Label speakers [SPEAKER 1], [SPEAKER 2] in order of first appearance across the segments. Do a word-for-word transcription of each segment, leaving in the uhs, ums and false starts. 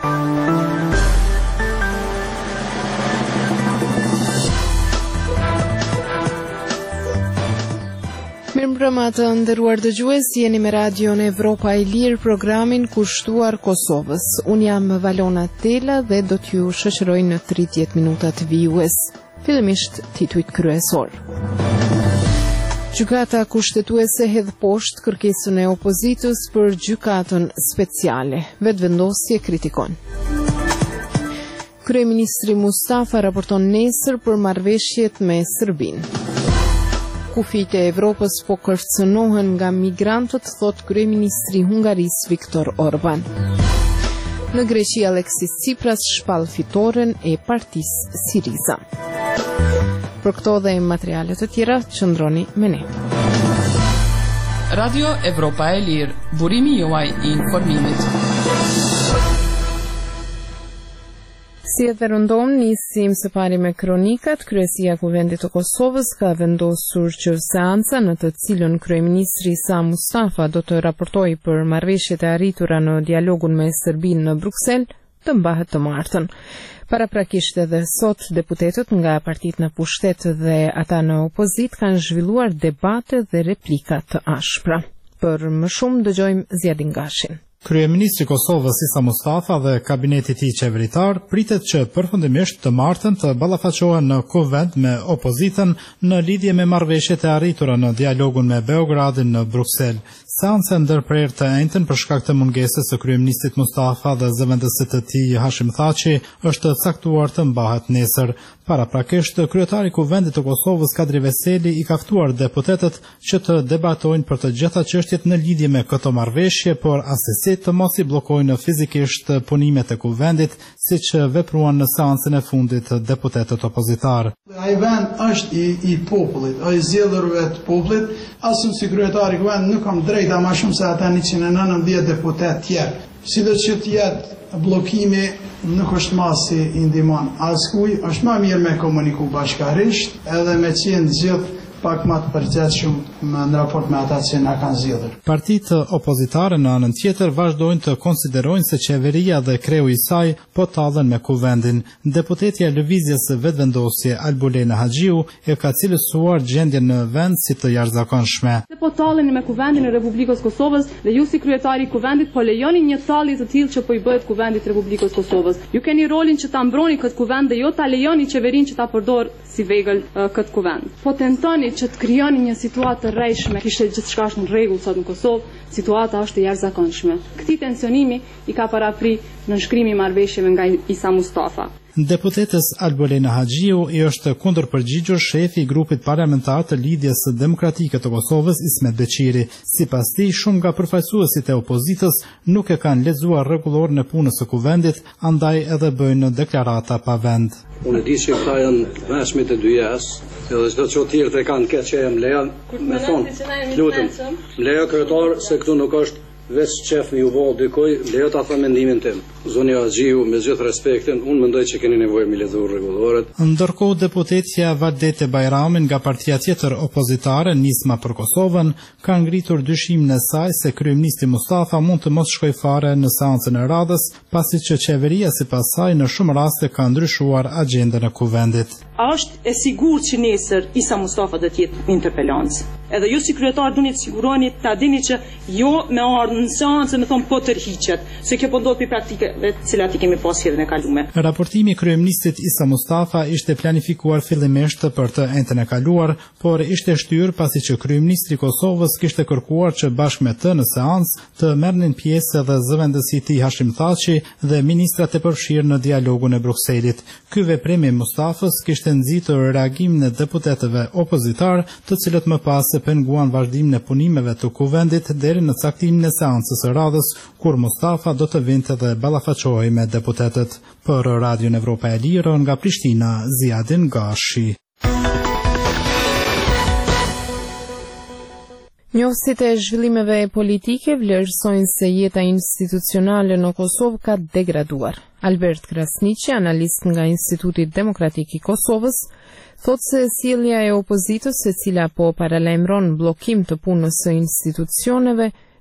[SPEAKER 1] Mirëmbrëma të nderuar dëgjues, jeni me Radion Evropa e Lirë, programin kushtuar Kosovës. Unë jam Valona Tela dhe do t'ju shoqëroj në tridhjetë minutat vijues. Fillimisht titujt kryesor. Gjykata kushtetuese hedh poshtë kërkesën e opozitës për gjykatën speciale. Vetëvendosje kritikon. Kryeministri Mustafa raporton nesër për marrëveshjet me Serbinë. Kufijt e Evropës po kërcënohen nga migrantët, thot kryeministri hungaris Viktor Orban. Në Greqi, Aleksis Tsipras shpall fitoren e partisë Siriza. Për këto dhe materiale të tjera, qëndroni me ne.
[SPEAKER 2] Radio Evropa e Lirë, burimi juaj i informimit.
[SPEAKER 1] Si e të rëndom, nisim së pari me kronikat. Kryesia e Kuvendit të Kosovës ka vendosur që seanca në të cilën kryeministri Sa Mustafa do të raportojë për marrëveshjet e arritura në dialogun me Serbinë në Bruksel të mbahet të martën. Paraprakisht edhe sot deputetët nga partitë në pushtet dhe ata në opozit kanë zhvilluar debate dhe replika të ashpra. Për më shumë dëgjojmë Zjadin Gashin.
[SPEAKER 3] Kryeministri i Kosovës Sa Mustafa dhe kabineti i tij qeveritar pritet që përfundimisht të martën të ballafaqohen në kuvend me opozitën në lidhje me marrëveshjet e arritura në dialogun me Beogradin në Bruksel. Seanca ndërprer të njëjtën për shkak të mungesës së kryeministrit Mustafa dhe zëvendësit të tij Hashim Thaçi është caktuar të mbahet nesër. Paraprakisht, kryetari i Kuvendit të Kosovës Kadri Veseli i ka ftuar deputetët që të debatojnë për të gjitha çështjet në lidhje me këto marrëveshje, por asesi të mos i bllokojnë fizikisht punimet e Kuvendit, siç vepruan në seancën e fundit deputetët opozitar.
[SPEAKER 4] Ai vend është i, i popullit, ai zgjedhurve të popullit, asnjë si kryetari i Kuvendit nuk kam drejta më shumë se ata njëqind e nëntëdhjetë deputet tjerë. Sidoqë që të jetë bllokimi nuk është masi i ndihmon askuj, është më mirë me komuniku bashkarisht edhe me qenë gjithë pak më të përgjithshëm në raport me ata që na kanë zgjedhur.
[SPEAKER 3] Partitë opozitare në anën tjetër vazhdojnë të konsiderojnë se qeveria dhe kreu i saj po tallen me Kuvendin. Deputetja e Lëvizjes Vetëvendosje Albulena Haxhiu e ka cilësuar gjendjen në vend si të jashtëzakonshme.
[SPEAKER 5] Se po talleni me Kuvendin e Republikës Kosovës dhe ju si kryetari i Kuvendit po lejoni një tallje të tillë që po i bëhet Kuvendit të Republikës Kosovës. Ju keni rolin që ta mbroni këtë kuvend dhe jo ta lejoni qeverinë që ta përdor si vegël uh, këtë kuvend. Po tentoni që të krijoni një situatë të rrejshme, kishte gjithçka është në rregull sot në Kosovë, situata është e jashtëzakonshme. Këtij tensionimi i ka parapri nënshkrimi i marrëveshjeve nga Sa Mustafa.
[SPEAKER 3] Deputetës Albulena Haxhiu i është kundërpërgjigjur shefi i grupit parlamentar të Lidhjes Demokratike të Kosovës Ismet Beqiri. Sipas tij, shumë nga përfaqësuesit e opozitës nuk e kanë lexuar rregullorin e punës së Kuvendit, andaj edhe bëjnë deklarata pa vend.
[SPEAKER 6] Unë di që këta janë veshmit e dyjes, edhe çdo çdo tjerë të kanë këtë që e mleja, me thonë, lutem, mleja kryetar se këtu nuk është veç qef me ju vao dikoj, lejo ta them mendimin tim. Zoni Haxhiu, me gjithë respektin, unë mendoj që keni nevojë me lexuar rregulloret.
[SPEAKER 3] Ndërkohë deputetja Valdete Bajrami nga partia tjetër opozitare, Nisma për Kosovën, ka ngritur dyshimin e saj se kryeministri Mustafa mund të mos shkojë fare në seancën e radhës, pasi që qeveria sipas saj në shumë raste ka ndryshuar agjendën e Kuvendit.
[SPEAKER 7] A është e sigurt që nesër Sa Mustafa do të jetë interpelancë? Edhe ju si kryetar duni të siguroni ta dini që jo me ardhmë në seancë me thon po tërhiqet, se kjo po ndodh pi praktikave të cilat i kemi pas hedhën e kaluar.
[SPEAKER 3] Raportimi i kryeministrit Sa Mustafa ishte planifikuar fillimisht për të entën e kaluar, por ishte shtyr pasi që kryeministri i Kosovës kishte kërkuar që bashkë me të në seancë të merrnin pjesë edhe zëvendësi i tij Hashim Thaçi dhe ministrat e përfshirë në dialogun e Brukselit. Ky veprim i Mustafës kishte nxitur reagimin e deputetëve opozitar, të cilët më pas se penguan vazhdimin e punimeve të Kuvendit deri në caktimin e seancës së radhës, kur Mustafa do të vinte dhe ballafaqohej me deputetët. Për Radion Evropa e Lirë nga Prishtina, Zjadin Gashi.
[SPEAKER 1] Njohësit e zhvillimeve politike vlerësojnë se jeta institucionale në Kosovë ka degraduar. Albert Krasniqi, analist nga Instituti Demokratik i Kosovës, thot se sjellja e opozitës, e cila po paralajmëron bllokim të punës së institucioneve,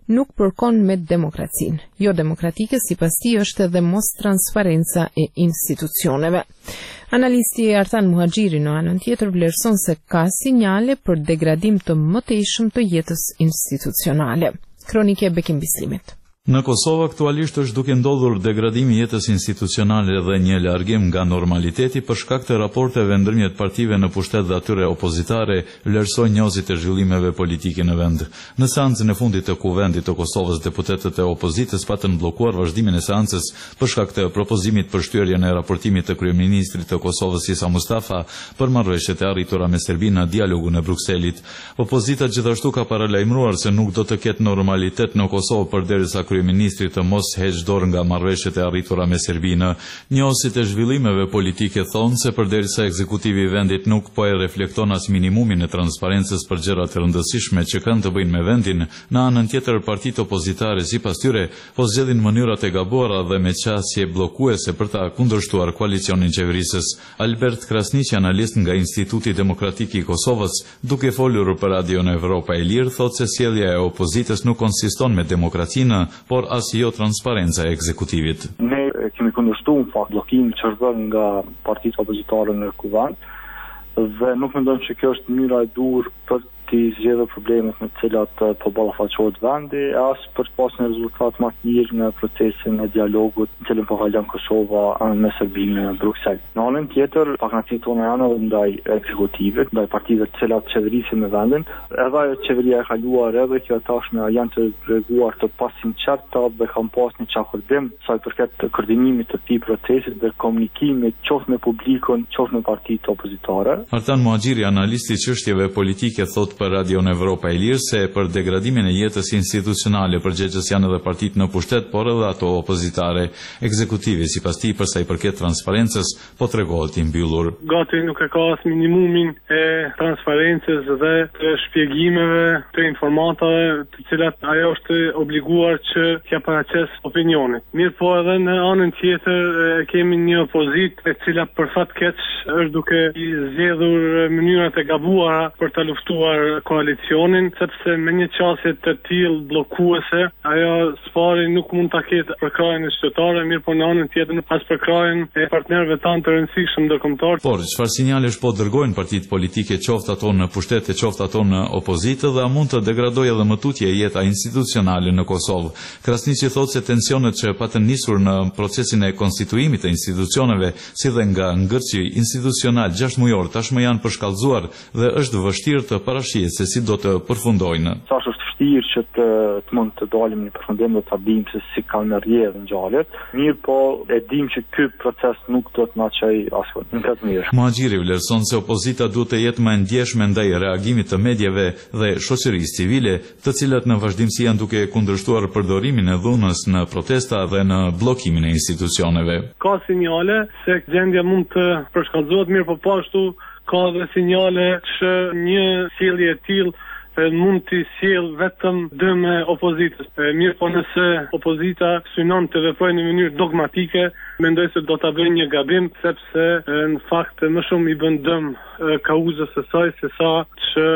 [SPEAKER 1] nuk përkon me demokracinë. Jo demokratike sipas tij është edhe mos transparenca e institucioneve. Analisti Artan Muhaxhiri në anën tjetër vlerëson se ka sinjale për degradim të mëtejshëm të jetës institucionale. Kronike Bekim Bislimit.
[SPEAKER 8] Në Kosovë aktualisht është duke ndodhur degradimi i jetës institucionale dhe një largim nga normaliteti për shkak të raporteve ndërmjet partive në pushtet dhe atyre opozitare, vlerësoi njohësit e zhvillimeve politike në vend. Në seancën e fundit të Kuvendit të Kosovës, deputetët e opozitës patën bllokuar vazhdimin e seancës për shkak të propozimit për shtyrjen e raportimit të kryeministrit të Kosovës Isa Mustafa për marrëveshjet e arritura me Serbinë në dialogun e Brukselit. Opozita gjithashtu ka paralajmëruar se nuk do të ketë normalitet në Kosovë përderisa kryeministri të mos heqë dorë nga marrëveshjet e arritura me Serbinë. Njohësit e zhvillimeve politike thonë se përderisa ekzekutivi i vendit nuk po e reflekton as minimumin e transparencës për gjërat e rëndësishme që kanë të bëjnë me vendin, në anën tjetër partitë opozitare sipas tyre po zgjedhin mënyrat e gabuara dhe me qasje bllokuese për ta kundërshtuar koalicionin qeverisës. Albert Krasniqi, analist nga Instituti Demokratik i Kosovës, duke folur për Radion Evropa e Lirë, thotë se sjellja e opozitës nuk konsiston me demokracinë, por as jo transparenca e ekzekutivit.
[SPEAKER 9] Ne kemi kundërshtuar në fakt bllokimin që është bërë nga partitë opozitare në Kuvend dhe nuk mendojmë që kjo është mënyra e dur për të zgjedhur problemet me të cilat po ballafaqohet vendi, as për të pasur një rezultat më të mirë në procesin e dialogut në cilin po kalon Kosova me Serbinë në Bruksel. Në anën tjetër, pakënaqësitë tona janë edhe ndaj ekzekutivit, ndaj partive të cilat qeverisin me vendin, edhe ajo qeveria e kaluar edhe kjo tashme janë të reguar të pasinqerta dhe kanë pas një çakordim sa i përket të koordinimit të këtij procesi dhe komunikimit qoftë me publikun, qoftë me partitë opozitare.
[SPEAKER 8] Artan Muhaxhiri, analisti i çështjeve politike, thotë për Radion Evropa e Lirë se për degradimin e jetës institucionale përgjegjës janë edhe partitë në pushtet, por edhe ato opozitare. Ekzekutivi sipas tij përsa i përket transparencës po tregohet i mbyllur.
[SPEAKER 10] Gati nuk e ka as minimumin e transparencës dhe të shpjegimeve të informatave të cilat ajo është obliguar që t'ia paraqes opinionit. Mirë po edhe në anën tjetër kemi një opozitë e cila për fat keq është duke i zgjedhur mënyrat e gabuara për ta luftuar koalicionin, sepse me një qasje të tillë bllokuese, ajo spari nuk mund ta ketë përkrajën e qytetarëve, mirë po në anën tjetër as përkrajën e partnerëve tanë të rëndësishëm ndërkombëtar.
[SPEAKER 8] Por çfarë sinjalesh po dërgojnë partitë politike, qoftë ato në pushtet e qoftë ato në opozitë, dhe a mund të degradojë edhe më tutje jeta institucionale në Kosovë? Krasniqi thotë se tensionet që patën nisur në procesin e konstituimit të institucioneve, si dhe nga ngërçi institucional gjashtë mujor, tashmë janë përshkallëzuar dhe është vështirë të parashihet se si do të përfundojnë.
[SPEAKER 9] Sa është vështirë që të, të mund të dalim në përfundim dhe të dim se si kanë rrjedhë ngjarjet. Mirë po e dim që ky proces nuk do të na çojë asfalt. Në këtë mirë.
[SPEAKER 8] Muhaxhiri vlerëson se opozita duhet të jetë më e ndjeshme ndaj reagimit të mediave dhe shoqërisë civile, të cilat në vazhdimsi janë duke kundërshtuar përdorimin e dhunës në protesta dhe në bllokimin e institucioneve.
[SPEAKER 10] Ka sinjale se gjendja mund të përshkallëzohet, mirë po po ashtu ka dhe sinjale që një sjellje e tillë mund të sjell vetëm dëme opozitës. Mirë po nëse opozita synon të veprojë në mënyrë dogmatike, mendoj se do ta bëjë një gabim, sepse në fakt më shumë i bën dëm kauzës së saj se sa që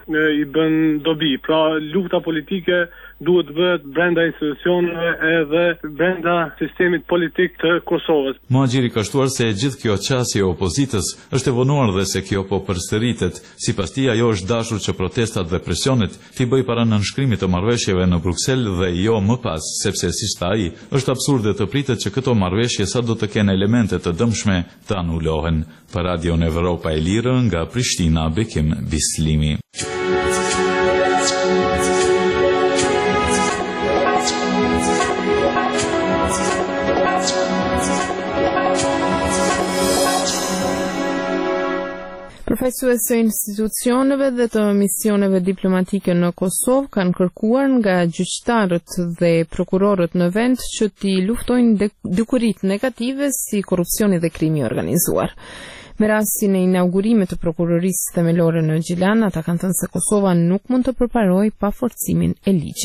[SPEAKER 10] i bën dobi. Pra lufta politike duhet të bëhet brenda institucioneve edhe brenda sistemit politik të Kosovës.
[SPEAKER 8] Muhaxhiri ka shtuar se gjithë kjo qasje e opozitës është e vonuar dhe se kjo po përsëritet. Sipas tij ajo është dashur që protestat dhe presionet t'i bëj para nënshkrimit të marrëveshjeve në Bruksel dhe jo më pas, sepse siç tha ai, është absurde të pritet që këto marrëveshje sa do të kenë elemente të dëmshme të anulohen. Për Radion Evropa e Lirë nga Prishtina, Bekim Bislimi.
[SPEAKER 1] Përfaqësues të institucioneve dhe të misioneve diplomatike në Kosovë kanë kërkuar nga gjyqtarët dhe prokurorët në vend që t'i luftojnë dukuritë negative si korrupsioni dhe krimi organizuar. Me rastin e inaugurimit të prokurorisë themelore në Gjilan, ata kanë thënë se Kosova nuk mund të përparojë pa forcimin e ligjit.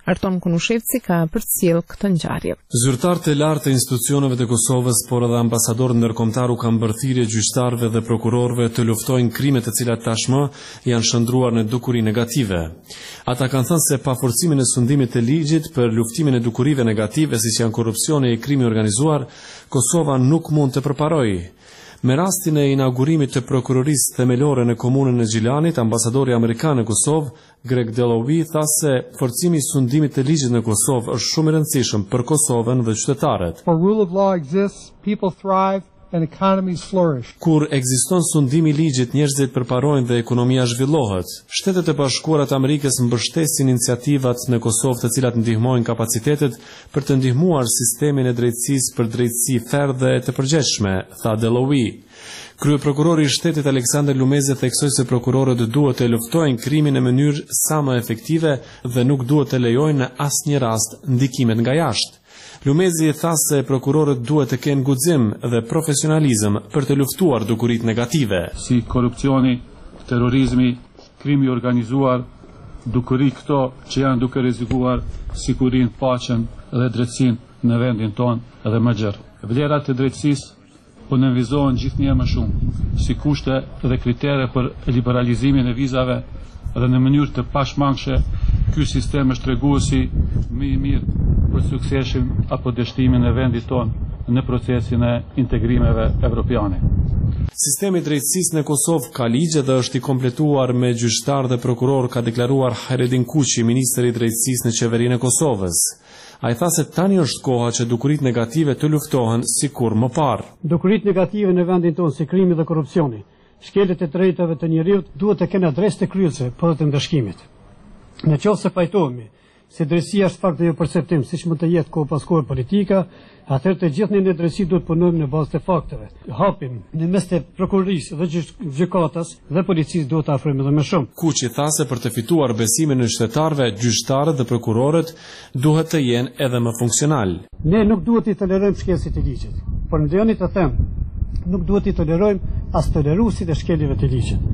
[SPEAKER 1] Arton Kunushevci ka përcjell këtë ngjarje.
[SPEAKER 11] Zyrtarët e lartë të institucioneve të Kosovës, por edhe ambasadorët ndërkombëtar u kanë bërë thirrje gjyqtarëve dhe prokurorëve të luftojnë krimet të cilat tashmë janë shndruar në dukuri negative. Ata kanë thënë se pa forcimin e sundimit të ligjit për luftimin e dukurive negative, siç janë korrupsioni e krimi organizuar, Kosova nuk mund të përparojë. Me rastin e inaugurimit të prokurorisë themelore në komunën e Gjilanit, ambasadori amerikan në Kosovë, Greg Delowi, tha se forcimi i sundimit të ligjit në Kosovë është shumë i rëndësishëm për Kosovën dhe qytetarët.
[SPEAKER 12] For rule of law exists, people thrive and economies flourish.
[SPEAKER 11] Kur ekziston sundimi i ligjit, njerëzit përparojnë dhe ekonomia zhvillohet. Shtetet e Bashkuara të Amerikës mbështesin iniciativat në Kosovë të cilat ndihmojnë kapacitetet për të ndihmuar sistemin e drejtësisë për drejtësi ferr dhe të përgjithshme, tha Delowi. Kryeprokurori i shtetit Aleksandar Lumezi theksoi se prokurorët duhet të luftojnë krimin në mënyrë sa më efektive dhe nuk duhet të lejojnë në asnjë rast ndikimet nga jashtë. Lumezi tha se prokurorët duhet të kenë guxim dhe profesionalizëm për të luftuar dukuritë negative,
[SPEAKER 13] si korrupsioni, terrorizmi, krimi i organizuar, dukuri këto që janë duke rrezikuar sigurinë, paqen dhe drejtësinë në vendin tonë dhe më gjerë. Vlerat e drejtësisë po nënvizohen gjithnjë më shumë, si kushte dhe kritere për liberalizimin e vizave dhe në mënyrë të pashmangshme, ky sistem është treguesi më i mirë për suksesin apo dështimin e vendit tonë në procesin e integrimeve evropiane.
[SPEAKER 11] Sistemi i drejtësisë në Kosovë ka ligje dhe është i kompletuar me gjyqtar dhe prokuror, ka deklaruar Hayreddin Kuqi, ministri i drejtësisë në qeverinë e Kosovës. Ai tha se tani është koha që dukuritë negative të luftohen sikur më parë.
[SPEAKER 14] Dukuritë negative në vendin tonë si krimi dhe korrupsioni, shkeljet e drejtave të njerëzit duhet të kenë adresë të kryesore për të ndëshkimit. Në qoftë se pajtohemi se drejtësia është fakt dhe jo perceptim, siç mund të jetë kohë pas kohe politika, atëherë të gjithë ne në drejtësi duhet punojmë në bazë të fakteve. Hapim në mes të prokurorisë dhe gjykatas dhe policisë duhet të afrojmë edhe më shumë.
[SPEAKER 11] Kuqi tha se për të fituar besimin e qytetarëve, gjyqtarët dhe prokurorët duhet të jenë edhe më funksional.
[SPEAKER 14] Ne nuk duhet i tolerojmë shkelësit e ligjit, por më lejoni të them, nuk duhet i tolerojmë as toleruesit e shkeljeve të ligjit.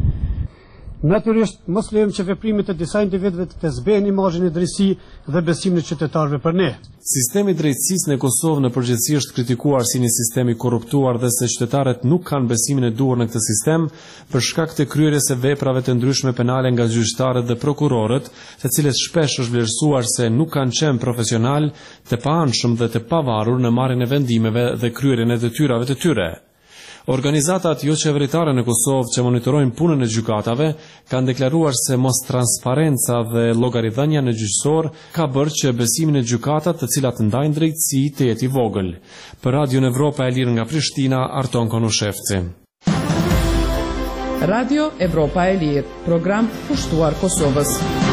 [SPEAKER 14] Natyrisht, mos lejmë që veprimet e disa individëve të zbehen imazhin e drejtësisë dhe besimin e qytetarëve për ne.
[SPEAKER 11] Sistemi i drejtësisë në Kosovë në përgjithësi është kritikuar si një sistem i korruptuar dhe se qytetarët nuk kanë besimin e duhur në këtë sistem për shkak të kryerjes së veprave të ndryshme penale nga gjyqtarët dhe prokurorët, të cilët shpesh është vlerësuar se nuk kanë qenë profesional, të paanshëm dhe të pavarur në marrjen e vendimeve dhe kryerjen e detyrave të tyre. Organizatat jo qeveritare në Kosovë që monitorojnë punën e gjykatave kanë deklaruar se mos transparenca dhe llogaridhënia në gjyqësor ka bërë që besimin e gjykatat të cilat ndajnë drejtësi të jetë i vogël. Për Radion Evropa e Lirë nga Prishtina, Arton Konushevci.
[SPEAKER 2] Radio Evropa e Lirë, program pushtuar Kosovës.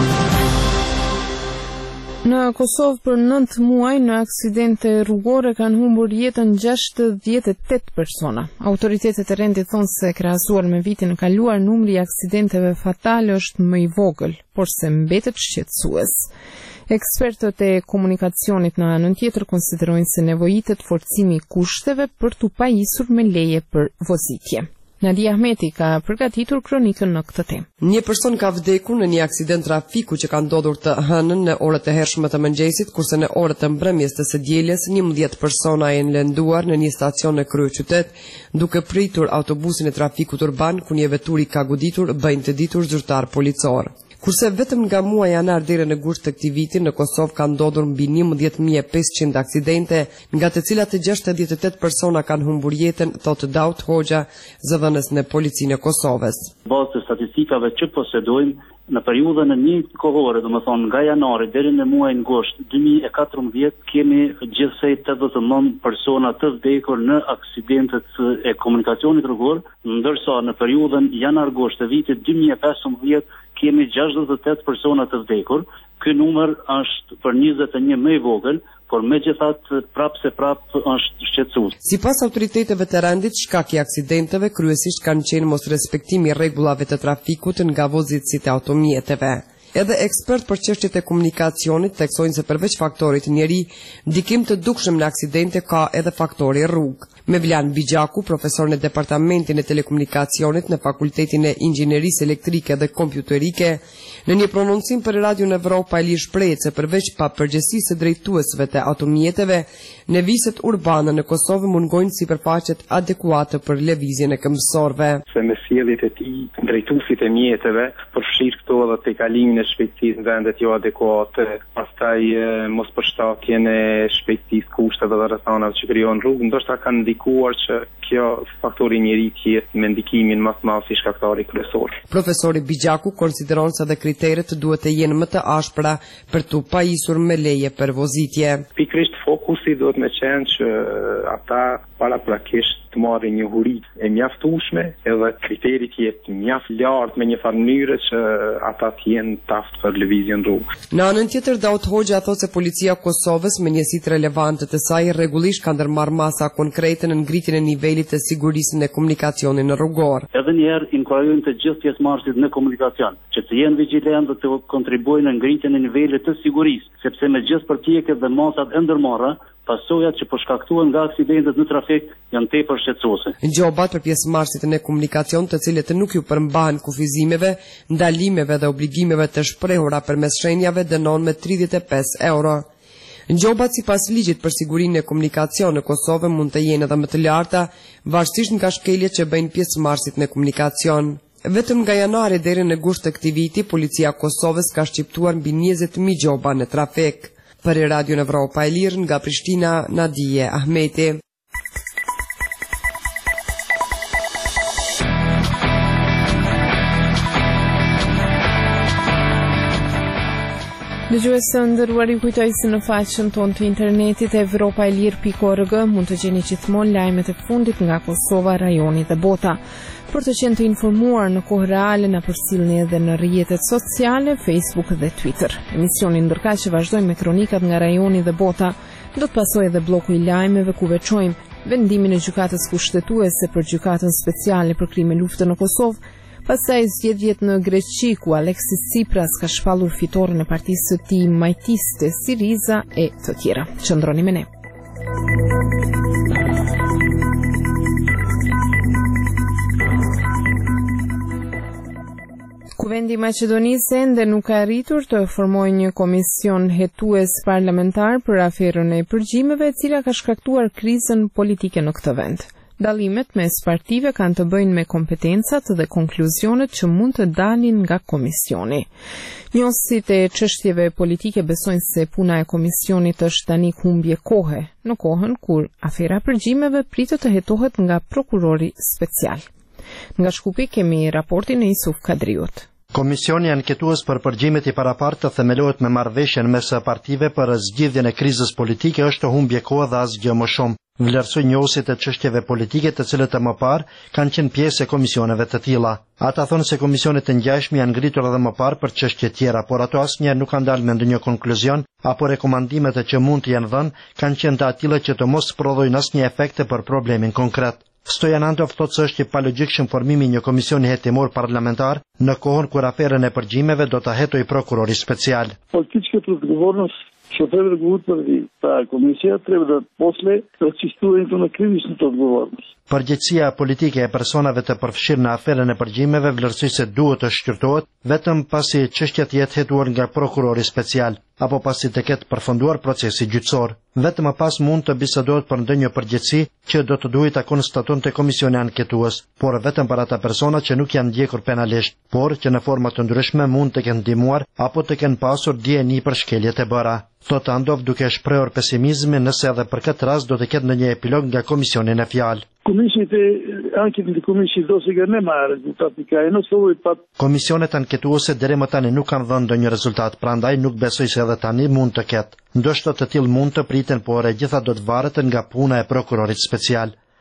[SPEAKER 1] Në Kosovë për nëntë muaj në aksidente rrugore kanë humbur jetën gjashtëdhjetë e tetë persona. Autoritetet e rendit thonë se krahasuar me vitin e kaluar numri i aksidenteve fatale është më i vogël, por se mbetet shqetësues. Ekspertët e komunikacionit në anën tjetër konsiderojnë se nevojitet forcimi i kushteve për t'u pajisur me leje për vozitje. Nadia Ahmeti ka përgatitur kronikën në këtë temë.
[SPEAKER 15] Një person ka vdekur në një aksident trafiku që ka ndodhur të hënën në orët e hershme të mëngjesit, kurse në orët e mbrëmjes të së dielës njëmbëdhjetë persona janë lënduar në një stacion në kryeqytet, duke pritur autobusin e trafikut urban ku një veturi ka goditur, bëjnë të ditur zyrtar policor. Kurse vetëm nga muaji janar deri në gusht të këtij viti në Kosovë ka ndodhur mbi njëmbëdhjetë mijë e pesëqind aksidente, nga të cilat të gjashtëdhjetë e tetë persona kanë humbur jetën, thotë Daut Hoxha, zëdhënës në policinë e Kosovës.
[SPEAKER 16] Bazë të statistikave që posedojmë, në periudhën e një kohore, do të thonë nga janari deri në muajin gusht dy mijë e katërmbëdhjetë, kemi gjithsej tetëdhjetë e nëntë persona të vdekur në aksidentet e komunikacionit rrugor, ndërsa në periudhën janar-gusht të vitit dy mijë e pesëmbëdhjetë kemi gjashtëdhjetë e tetë persona të vdekur. Ky numër është për njëzet e një më i vogël, por megjithatë prapë se prapë është shqetësues.
[SPEAKER 15] Sipas autoriteteve të rendit, shkaki i aksidenteve kryesisht kanë qenë mos respektimi i rregullave të trafikut nga vozitësit e automjeteve. Edhe ekspert për çështjet e komunikacionit theksojnë se përveç faktorit njeri, ndikim të dukshëm në aksidente ka edhe faktori rrugë. Mevlan Bigjaku, profesor në Departamentin e Telekomunikacionit në Fakultetin e Inxhinierisë Elektrike dhe Kompjuterike, në një prononcim për Radio Evropa e shprehet se përveç pa përgjegjësisë së drejtuesve të automjeteve, në viset urbane në Kosovë mungojnë sipërfaqet adekuate për lëvizjen e këmbësorëve.
[SPEAKER 17] Se me sjelljet e tij, drejtuesit e mjeteve përfshir këto edhe te kalimin e shpejtësisë në vendet jo adekuate, pastaj mos përshtatjen e shpejtësisë, kushteve dhe rrethanave që krijon rrugë, ndoshta kanë ndikuar që kjo faktori njeri tjetë me ndikimin më të madh si shkaktari kryesor.
[SPEAKER 15] Profesori Bigjaku konsideron se dhe kriteret duhet të jenë më të ashpra për të pajisur me leje për vozitje.
[SPEAKER 17] Pikrisht fokusi duhet me qenë që ata paraprakisht të marrin një huri e mjaftueshme, edhe kriterit jetë mjaft lart me një farë mënyre që ata të jenë taft për lëvizjen rrugë.
[SPEAKER 15] Në anën tjetër, Daut Hoxha thotë se policia e Kosovës me njësitë relevante të saj rregullisht ka ndërmarrë masa konkrete në ngritjen e nivelit të sigurisë në komunikacionin rrugor.
[SPEAKER 16] Edhe një herë inkurajojmë të gjithë pjesëmarrësit në komunikacion që të jenë vigjilentë dhe të kontribuojnë në ngritjen e nivelit të sigurisë, sepse me gjithë përpjekjet dhe masat e ndërmarra, pasojat që përshkaktuan nga aksidentet në trafik janë tepër shqetësuese.
[SPEAKER 15] Ngjobat për pjesëmarrësit në komunikacion, të cilët nuk ju përmbahen kufizimeve, ndalimeve dhe obligimeve të shprehura përmes shenjave dënon me tridhjetë e pesë euro. Ngjobat sipas ligjit për sigurinë e komunikacionit në Kosovë mund të jenë edhe më të larta, varësisht nga shkeljet që bëjnë pjesëmarrësit në komunikacion. Vetëm nga janari deri në gusht të këtij viti, policia e Kosovës ka shqiptuar mbi njëzet mijë gjoba në trafik. Për Radio Evropa e Lirë nga Prishtina, Nadije Ahmeti.
[SPEAKER 1] Dëgjuesë nderuar, ju kujtoj se në faqen tonë të internetit evropa e lirë pikë org mund të gjeni gjithmonë lajmet e fundit nga Kosova, rajoni dhe bota. Për të qenë të informuar në kohë reale, na përcjellni edhe në rrjetet sociale, Facebook dhe Twitter. Emisioni ndërkaq që vazhdojmë me kronikat nga rajoni dhe bota, do të pasojë edhe bloku i lajmeve ku veçojmë vendimin e gjykatës kushtetuese për gjykatën speciale për krime lufte në Kosovë. Pastaj zgjedhjet në Greqi ku Aleksis Tsipras ka shpallur fitoren e partisë së tij majtiste Siriza e të tjera. Qëndroni me ne. Kuvendi i Maqedonisë ende nuk ka arritur të formojë një komision hetues parlamentar për aferën e përgjimeve, e cila ka shkaktuar krizën politike në këtë vend. Dallimet mes partive kanë të bëjnë me kompetencat dhe konkluzionet që mund të dalin nga komisioni. Njohësit e çështjeve politike besojnë se puna e komisionit është tani humbje kohe, në kohën kur afera përgjimeve pritet të hetohet nga prokurori special. Nga Shkupi kemi raportin e Isuf Kadriut.
[SPEAKER 18] Komisioni anketues për përgjimet i parapartë themelohet me marrëveshjen mes partive për zgjidhjen e krizës politike është humbje kohe dhe asgjë më shumë. Vlerësoj njohësit e çështjeve politike të cilët e më parë kanë qenë pjesë e komisioneve të tilla. Ata thonë se komisionet e ngjashme janë ngritur edhe më parë për çështje tjera, por ato asnjëherë nuk kanë dalë me ndonjë konkluzion apo rekomandimet që mund të jenë dhënë kanë qenë të atilla që të mos prodhojnë asnjë efekte për problemin konkret. Stojanantov thotë se është i palogjikshëm formimi një komisioni hetimor parlamentar në kohën kur aferën e përgjimeve do ta hetoj prokurori special.
[SPEAKER 19] Политическата отговорност ще трябва да го утвърди тази комисия, трябва да после разчистуването на кривичната отговорност.
[SPEAKER 18] Përgjegjësia politike e personave të përfshirë në aferën e përgjimeve vlerësoj se duhet të shqyrtohet vetëm pasi çështja të jetë hetuar nga prokurori special apo pasi të ketë përfunduar procesi gjyqësor. Vetëm më pas mund të bisedohet për ndonjë përgjegjësi që do të duhet ta konstatonte komisioni anketues, por vetëm për ata persona që nuk janë ndjekur penalisht, por që në forma të ndryshme mund të kenë ndihmuar apo të kenë pasur dijeni për shkeljet e bëra. Thotë Andov duke shprehur pesimizmin nëse edhe për këtë rast do të ketë ndonjë epilog nga komisioni në fjalë.
[SPEAKER 19] Комисиите, анкетните комисии до сега нема резултати кај, но се овој пат.
[SPEAKER 18] Комисионet anketuese deri më tani nuk kanë dhënë ndonjë rezultat, prandaj nuk besoj se edhe tani mund të ketë. Ndoshta të tillë mund të priten, por e gjitha do të varet nga puna e prokurorit special.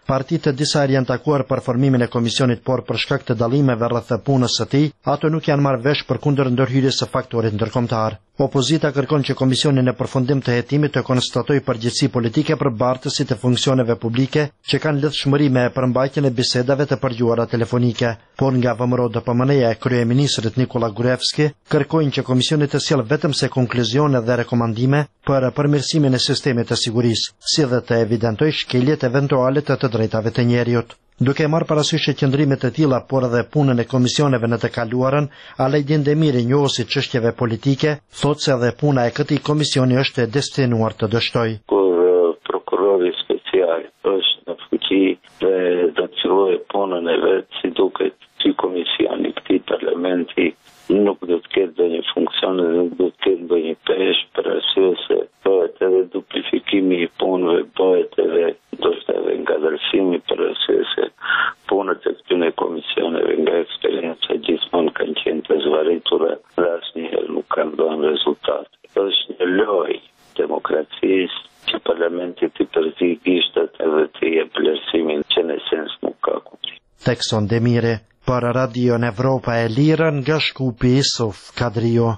[SPEAKER 18] Partitë të disa herë janë takuar për formimin e komisionit, por për shkak të dallimeve rreth punës së tij, ato nuk janë marrë vesh përkundër ndërhyrjes së faktorit ndërkombëtar. Opozita kërkon që komisioni në përfundim të hetimit të konstatojë përgjegjësi politike për bartësit e funksioneve publike që kanë lidhshmëri me përmbajtjen e bisedave të përgjuara telefonike. Por nga V M R O D P M N-ja e kryeministrit Nikola Gruevski kërkojnë që komisioni të sjellë vetëm se konkluzione dhe rekomandime për përmirësimin e sistemit të sigurisë, si dhe të evidentojë shkeljet eventuale të të drejtave të njerëzit. Duke marrë parasysh qëndrimet të tilla, por edhe punën e komisioneve në të kaluarën, Alajdin Demiri, njohësi çështjeve politike, thotë se edhe puna e këtij komisioni është e destinuar të dështojë.
[SPEAKER 20] Kur prokurori special është në fuqi dhe do të fillojë punën e vet, si duket ky komisioni i këtij parlamenti nuk do të ketë ndonjë funksion dhe nuk do të ketë ndonjë peshë, për arsye se bëhet edhe duplifikimi i punëve, bëhet edhe ndoshta edhe ngadalësimi, për arsye se punët e këtyre komisioneve nga eksperjenca gjithmonë kanë qenë të zvaritura dhe asnjëherë nuk kanë dhënë rezultate. Është një lojë demokracisë që parlamenti të përzi ishtat edhe të jep vlerësimin që në sens nuk ka kuptim.
[SPEAKER 18] Tekson Demiri për Radio Evropa e Lirë nga Shkupi Isuf Kadrio.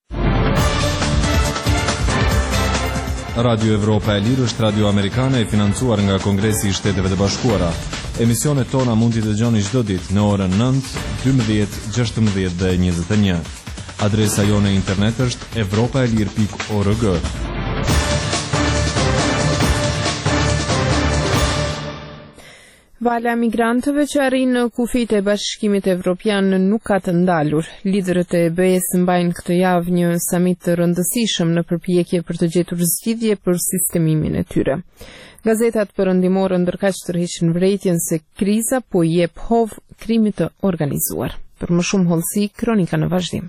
[SPEAKER 11] Radio Evropa e Lirë është radio amerikane e financuar nga Kongresi i Shteteve të Bashkuara. Emisionet tona mund t'i dëgjoni çdo ditë në orën nëntë, dymbëdhjetë, gjashtëmbëdhjetë dhe njëzet e një. Adresa jone internet është evropaelir pikë org.
[SPEAKER 1] Vala migrantëve që arrin në kufijtë e Bashkimit Evropian nuk ka të ndalur. Liderët e B E-s mbajnë këtë javë një samit të rëndësishëm në përpjekje për të gjetur zgjidhje për sistemimin e tyre. Gazetat perëndimore ndërkaq tërheqin vërejtjen se kriza po i jep hov krimit të organizuar. Për më shumë hollësi, kronika në vazhdim.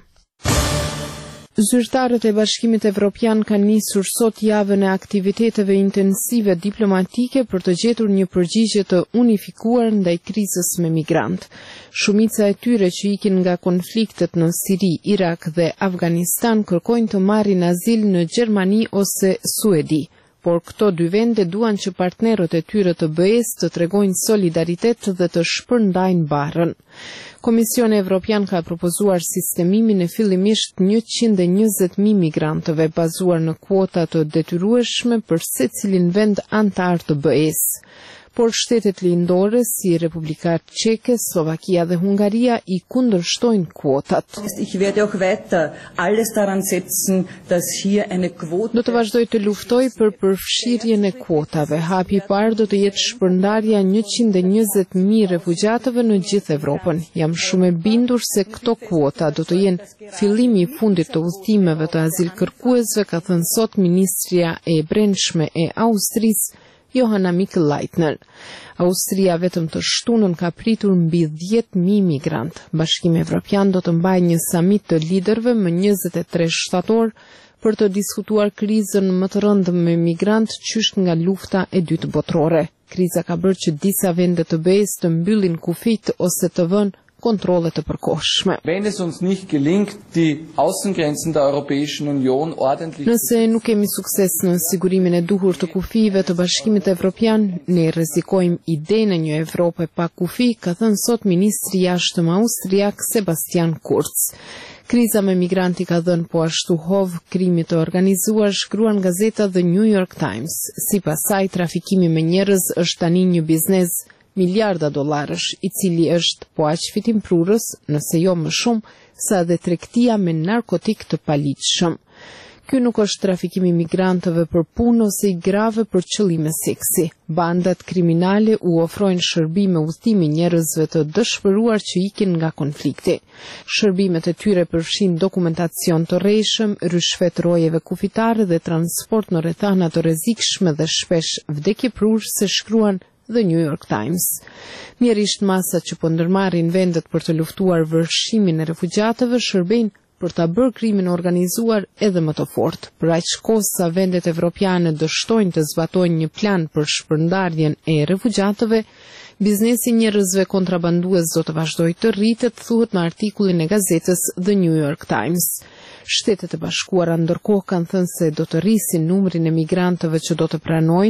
[SPEAKER 1] Zyrtarët e Bashkimit Evropian kanë nisur sot javën e aktiviteteve intensive diplomatike për të gjetur një përgjigje të unifikuar ndaj krizës me migrant. Shumica e tyre që ikin nga konfliktet në Siri, Irak dhe Afganistan kërkojnë të marrin azil në Gjermani ose Suedi, por këto dy vende duan që partnerët e tyre të B E-s të tregojnë solidaritet dhe të shpërndajnë barrën. Komisioni Evropian ka propozuar sistemimin e fillimisht njëqind e njëzet mijë migrantëve bazuar në kuota të detyrueshme për secilin vend antar të B E-s. Por shtetet lindore si Republika Çeke, Slovakia dhe Hungaria i kundërshtojnë kuotat.
[SPEAKER 21] Ich werde auch weiter alles daran setzen, dass hier eine Quote.
[SPEAKER 1] Do të vazhdoj të luftoj për përfshirjen e kuotave. Hapi i parë do të jetë shpërndarja njëqind e njëzet mijë refugjatëve në gjithë Evropën. Jam shumë e bindur se këto kuota do të jenë fillimi i fundit të udhëtimeve të azilkërkuesve, ka thënë sot ministria e brendshme e Austrisë, Johanna Mikl-Leitner. Austria vetëm të shtunën ka pritur mbi dhjetë mijë migrant. Bashkimi Evropian do të mbajë një samit të liderëve më njëzet e tre shtator për të diskutuar krizën më të rëndë me migrant qysh nga lufta e dytë botërore. Kriza ka bërë që disa vende të B E-s të mbyllin kufijt ose të vënë kontrolle të përkohshme.
[SPEAKER 22] Wenn es uns nicht gelingt, die Außengrenzen der Europäischen Union ordentlich.
[SPEAKER 1] Nëse nuk kemi sukses në sigurimin e duhur të kufive të Bashkimit Evropian, ne rrezikojmë idenë e një Evrope pa kufi, ka thënë sot ministri i jashtëm austriak Sebastian Kurz. Kriza me migranti ka dhënë po ashtu hov krimit të organizuar, shkruan gazeta The New York Times. Sipas saj, trafikimi me njerëz është tani një biznes miliarda dollarësh, i cili është po aq fitimprurës, nëse jo më shumë, sa dhe tregtia me narkotik të paligjshëm. Ky nuk është trafikimi migrantëve për punë ose i grave për qëllime seksi. Bandat kriminale u ofrojnë shërbime udhëtimi njerëzve të dëshpëruar që ikin nga konflikti. Shërbimet e tyre përfshin dokumentacion të rrejshëm, ryshfet rojeve kufitare dhe transport në rrethana të rrezikshme dhe shpesh vdekjeprurëse, shkruan The New York Times. Mjerisht masat që po ndërmarrin vendet për të luftuar vërshimin e refugjatëve shërbejnë për ta bërë krimin organizuar edhe më të fortë. Për aq kohë sa vendet evropiane dështojnë të zbatojnë një plan për shpërndarjen e refugjatëve, biznesi njerëzve kontrabandues do të vazhdojë të rritet, thuhet në artikullin e gazetës The New York Times. Shtetet e Bashkuara ndërkohë kanë thënë se do të rrisin numrin e migrantëve që do të pranojnë,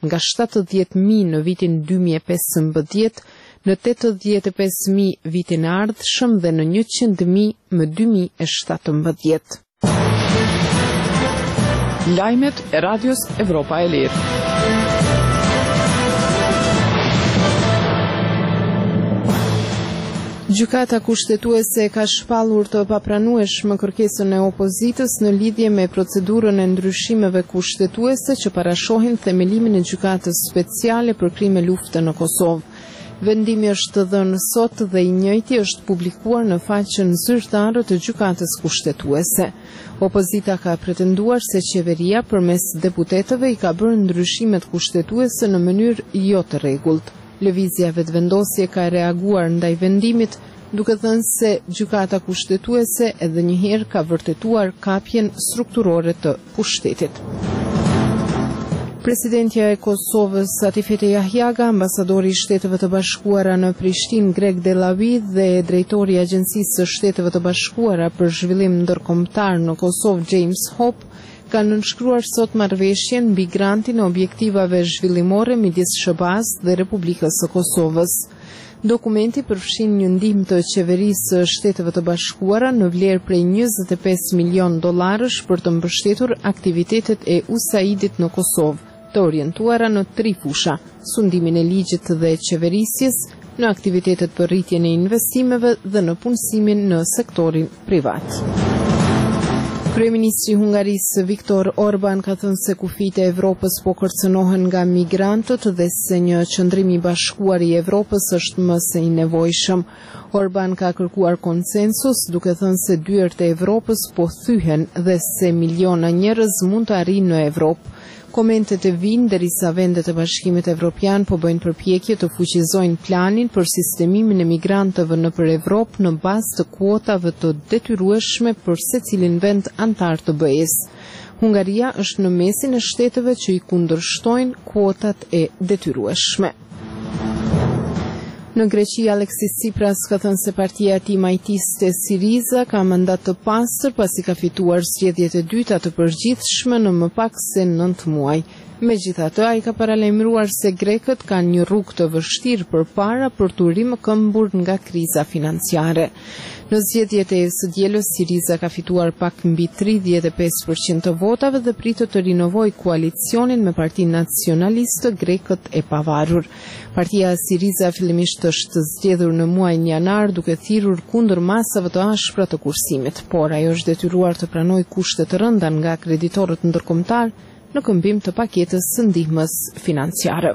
[SPEAKER 1] nga shtatëdhjetë mijë në vitin dy mijë e pesëmbëdhjetë në tetëdhjetë e pesë mijë vitin e ardhshëm dhe në njëqind mijë më dy mijë e shtatëmbëdhjetë.
[SPEAKER 2] Lajmet e Radios Evropa e Lirë.
[SPEAKER 1] Gjykata kushtetuese ka shpallur të papranueshme kërkesën e opozitës në lidhje me procedurën e ndryshimeve kushtetuese që parashohin themelimin e gjykatës speciale për krime lufte në Kosovë. Vendimi është dhënë sot dhe i njëjti është publikuar në faqen zyrtare të gjykatës kushtetuese. Opozita ka pretenduar se qeveria përmes deputetëve i ka bërë ndryshimet kushtetuese në mënyrë jo të rregullt. Lëvizja vetëvendosje ka reaguar ndaj vendimit, duke thënë se gjykata kushtetuese edhe njëherë ka vërtetuar kapjen strukturore të pushtetit. Presidentja e Kosovës Atifete Jahjaga, ambasadori i Shteteve të Bashkuara në Prishtinë Greg Delavi dhe drejtori i Agjencisë së Shteteve të Bashkuara për zhvillim ndërkombëtar në Kosovë James Hope kanë nënshkruar sot marrëveshjen mbi grantin e objektivave zhvillimore midis S B A-s dhe Republikës së Kosovës. Dokumenti përfshin një ndihmë të qeverisë së Shteteve të Bashkuara në vlerë prej njëzet e pesë milion dollarësh për të mbështetur aktivitetet e U S A I D-it në Kosovë, të orientuara në tri fusha: sundimin e ligjit dhe qeverisjes, në aktivitetet për rritjen e investimeve dhe në punësimin në sektorin privat. Kryeministri i Hungarisë Viktor Orban ka thënë se kufijtë e Evropës po kërcënohen nga migrantët dhe se një qëndrim i bashkuar i Evropës është më së i nevojshëm. Orban ka kërkuar konsensus, duke thënë se dyert e Evropës po thyhen dhe se miliona njerëz mund të arrijnë në Evropë. Komentet e vinë derisa vendet e Bashkimit Evropian po bëjnë përpjekje të fuqizojnë planin për sistemimin e migrantëve nëpër Evropë në bazë të kuotave të detyrueshme për secilin vend antar të B E-s. Hungaria është në mesin e shteteve që i kundërshtojnë kuotat e detyrueshme. Në Greqi, Alexis Tsipras ka thënë se partia e tij majtiste Siriza ka mandat të pastër pasi ka fituar zgjedhjet e dyta të përgjithshme në më pak se nëntë muaj. Megjithatë, ai ka paralajmëruar se grekët kanë një rrugë të vështirë përpara për të rimëkëmbur nga kriza financiare. Në zgjedhjet e së dielës, Siriza ka fituar pak mbi tridhjetë e pesë përqind të votave dhe pritet të rinovojë koalicionin me Partinë Nacionaliste Grekët e Pavarur. Partia Siriza fillimisht është zgjedhur në muajin janar duke thirrur kundër masave të ashpra të kursimit, por ajo është detyruar të pranojë kushte të rënda nga kreditorët ndërkombëtar në këmbim të paketës së ndihmës financiare.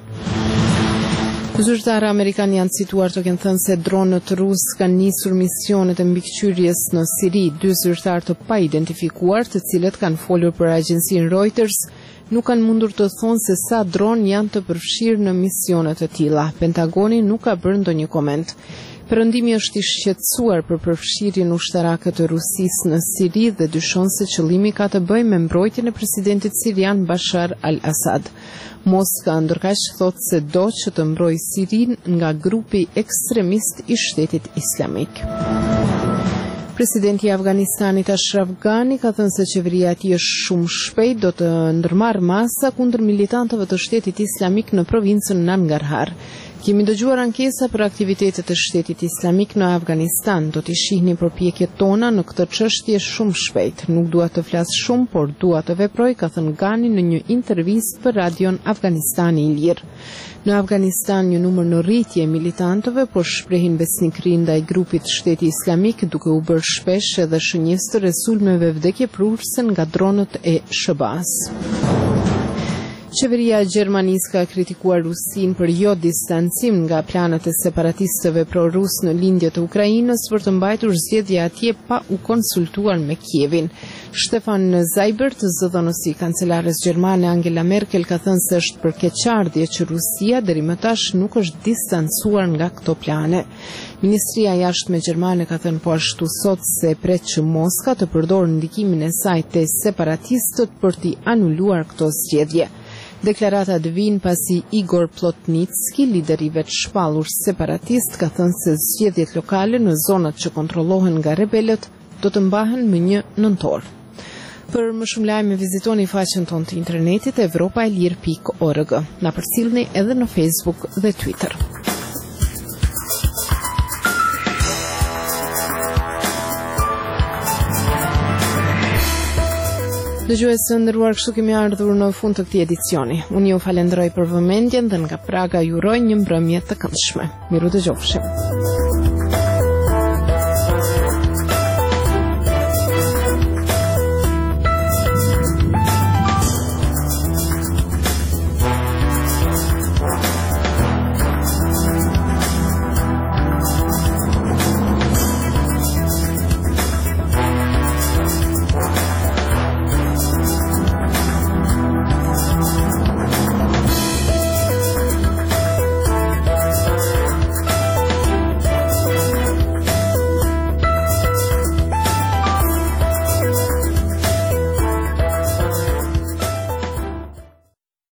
[SPEAKER 1] Zyrtarë amerikanë janë cituar të kenë thënë se dronët rusë kanë nisur misionet e mbikëqyrjes në Siri. Dy zyrtarë të pa identifikuar, të cilët kanë folur për agjensinë Reuters, nuk kanë mundur të thonë se sa dronë janë të përfshirë në misionet e tilla. Pentagoni nuk ka bërë ndonjë koment. Perëndimi është i shqetësuar për përfshirjen ushtarake të Rusisë në Siri dhe dyshon se qëllimi ka të bëjë me mbrojtjen e presidentit sirian Bashar al-Assad. Moska ndërkaq thotë se do që të mbrojë Sirinë nga grupi ekstremist i Shtetit Islamik. Presidenti i Afganistanit Ashraf Ghani ka thënë se qeveria e tij është shumë shpejt do të ndërmarrë masa kundër militantëve të Shtetit Islamik në provincën Nangarhar. Kemi dëgjuar ankesa për aktivitetet e Shtetit Islamik në Afganistan. Do t'i shihni përpjekjet tona në këtë çështje shumë shpejt. Nuk dua të flas shumë, por dua të veproj, ka thënë Ghani në një intervistë për radion Afganistani i Lirë. Në Afganistan një numër në rritje militantëve po shprehin besnikëri ndaj grupit Shteti Islamik, duke u bërë shpesh edhe shënjesë të resulmeve vdekjeprurëse nga dronët e S B A-s. Qeveria e Gjermanisë ka kritikuar Rusinë për jo distancim nga planet e separatistëve pro-rus në lindje të Ukrainës për të mbajtur zgjedhje atje pa u konsultuar me Kievin. Stefan Seibert, zëdhënësi i kancelares gjermane Angela Merkel, ka thënë se është për keqardhje që Rusia deri më tash nuk është distancuar nga këto plane. Ministria e Jashtme gjermane ka thënë po ashtu sot se pret që Moska të përdorë ndikimin e saj te separatistët për t'i anuluar këto zgjedhje. Deklaratat vijnë pasi Igor Plotnicki, lider i vetë shpallur separatist, ka thënë se zgjedhjet lokale në zonat që kontrollohen nga rebelët do të mbahen më një nëntor. Për më shumë lajme vizitoni faqen tonë të internetit evropaelir pikë org. Na përcjellni edhe në Facebook dhe Twitter. Dëgjues të nderuar, kështu kemi ardhur në fund të këtij edicioni. Unë ju falenderoj për vëmendjen dhe nga Praga ju uroj një mbrëmje të këndshme. Miru dëgjofshim.